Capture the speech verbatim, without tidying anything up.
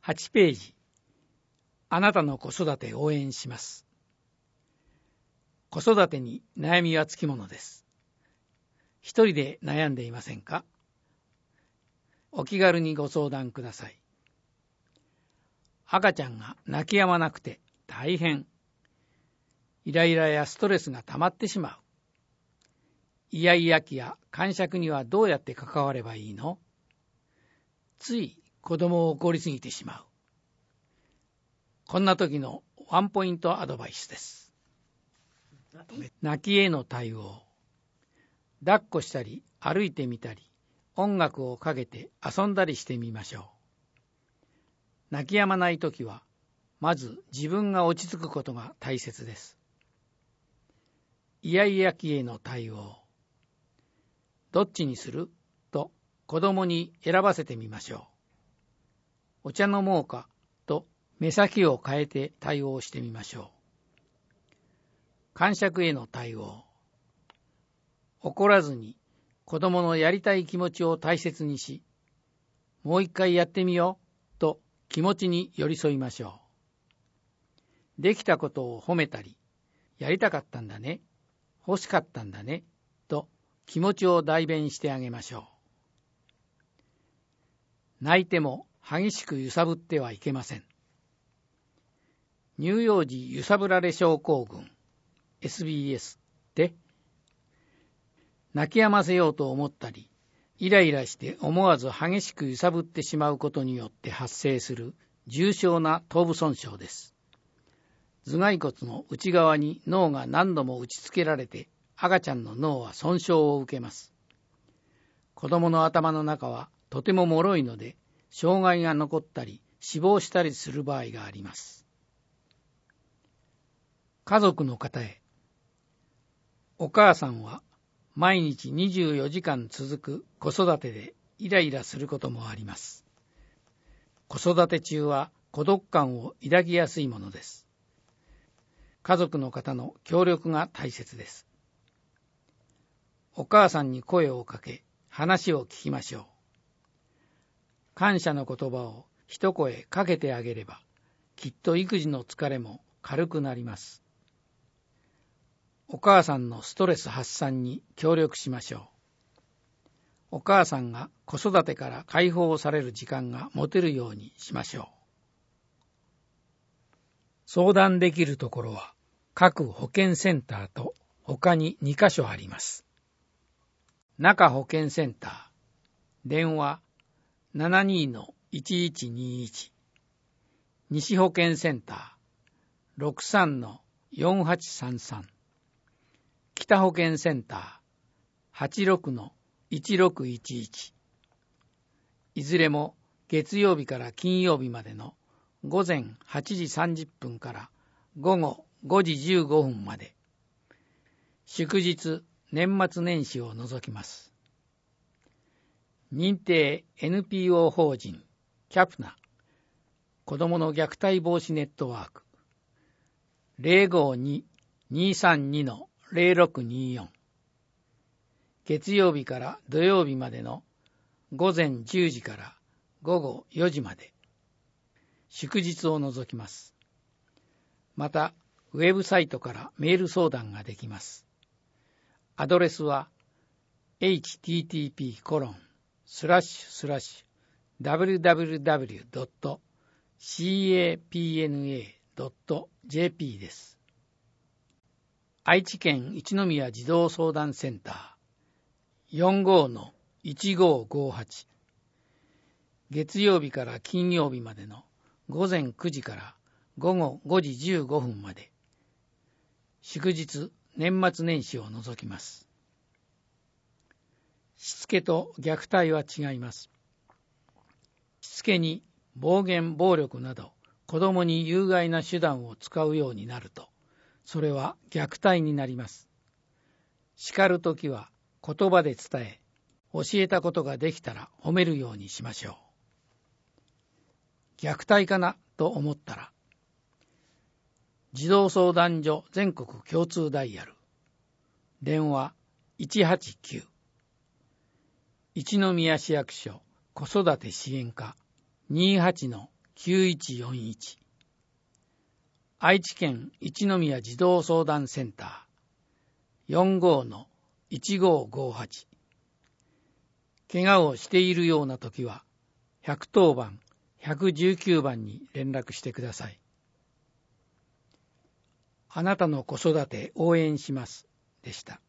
はちページ、あなたの子育てを応援します。子育てに悩みはつきものです。一人で悩んでいませんか？お気軽にご相談ください。赤ちゃんが泣き止まなくて大変。イライラやストレスが溜まってしまう。イヤイヤ期や癇癪にはどうやって関わればいいの？つい子供を怒りすぎてしまう。こんな時のワンポイントアドバイスです。泣きへの対応。抱っこしたり歩いてみたり音楽をかけて遊んだりしてみましょう。泣き止まないときはまず自分が落ち着くことが大切です。イヤイヤ期への対応。どっちにする？と子供に選ばせてみましょう。お茶飲もうかと目先を変えて対応してみましょう。癇癪への対応。怒らずに子供のやりたい気持ちを大切にし、もう一回やってみようと気持ちに寄り添いましょう。できたことを褒めたり、やりたかったんだね、欲しかったんだねと気持ちを代弁してあげましょう。泣いても激しく揺さぶってはいけません。乳幼児揺さぶられ症候群 エスビーエス で泣き止ませようと思ったり、イライラして思わず激しく揺さぶってしまうことによって発生する重症な頭部損傷です。頭蓋骨の内側に脳が何度も打ち付けられて、赤ちゃんの脳は損傷を受けます。子供の頭の中はとても脆いので、障害が残ったり死亡したりする場合があります。家族の方へ。お母さんは毎日にじゅうよじかん続く子育てでイライラすることもあります。子育て中は孤独感を抱きやすいものです。家族の方の協力が大切です。お母さんに声をかけ、話を聞きましょう。感謝の言葉を一声かけてあげれば、きっと育児の疲れも軽くなります。お母さんのストレス発散に協力しましょう。お母さんが子育てから解放される時間が持てるようにしましょう。相談できるところは各保健センターと他ににかしょあります。中保健センター、電話 ななにー いちいちにいち、西保健センター ろくさん よんはちさんさん、北保健センター はちろく いちろくいちいち、いずれも月曜日から金曜日までのごぜんはちじさんじゅっぷんからごごごじじゅうごふんまで、祝日年末年始を除きます。認定 エヌピーオー 法人キャプナ子どもの虐待防止ネットワーク ゼロごに にーさんに ゼロろくにーよん、月曜日から土曜日までのごぜんじゅうじからごごよじまで、祝日を除きます。またウェブサイトからメール相談ができます。アドレスは エイチティーティーピーコロンスラッシュスラッシュダブリューダブリューダブリュードットキャプナドットジェーピー です。愛知県一宮児童相談センター よんごー いちごーごーはち、月曜日から金曜日までのごぜんくじからごごごじじゅうごふんまで、祝日年末年始を除きます。しつけと虐待は違います。しつけに暴言暴力など子どもに有害な手段を使うようになると、それは虐待になります。叱るときは言葉で伝え、教えたことができたら褒めるようにしましょう。虐待かなと思ったら、児童相談所全国共通ダイヤル、電話いちはちきゅう、一宮市役所子育て支援課 にーはちのきゅういちよんいち、愛知県一宮児童相談センター よんごー いちごーごーはち、怪我をしているようなときはひゃくとおばん、いちいちきゅうばんに連絡してください。あなたの子育て応援しますでした。